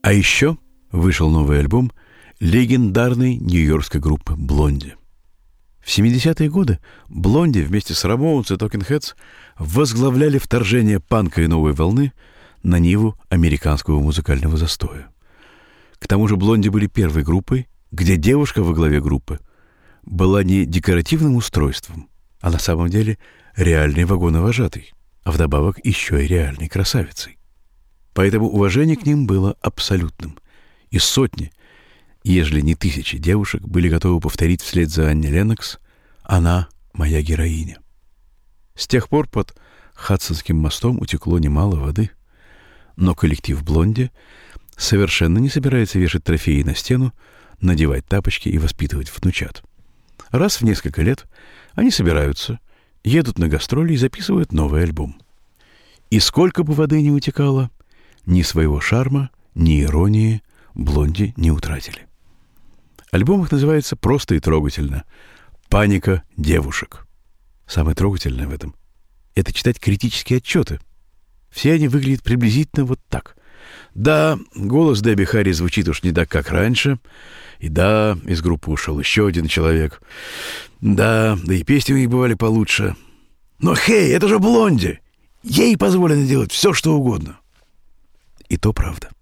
А еще вышел новый альбом легендарной нью-йоркской группы «Блонди». В 70-е годы «Блонди» вместе с Рамоунс и Talking Heads возглавляли вторжение панка и новой волны на ниву американского музыкального застоя. К тому же «Блонди» были первой группой, где девушка во главе группы была не декоративным устройством, а на самом деле реальной вагоновожатой, а вдобавок еще и реальной красавицей. Поэтому уважение к ним было абсолютным. И сотни, ежели не тысячи девушек были готовы повторить вслед за Анни Леннокс: «Она моя героиня». С тех пор под Хадсонским мостом утекло немало воды, но коллектив «Блонди» совершенно не собирается вешать трофеи на стену, надевать тапочки и воспитывать внучат. Раз в несколько лет они собираются, едут на гастроли и записывают новый альбом. И сколько бы воды ни утекало, ни своего шарма, ни иронии «Блонди» не утратили. Альбом их называется просто и трогательно «Паника девушек». Самое трогательное в этом — это читать критические отчеты. Все они выглядят приблизительно вот так. Да, голос Дебби Харри звучит уж не так, как раньше. И да, из группы ушел еще один человек. Да и песни у них бывали получше. Но хей, это же «Блонди». Ей позволено делать все, что угодно. И то правда.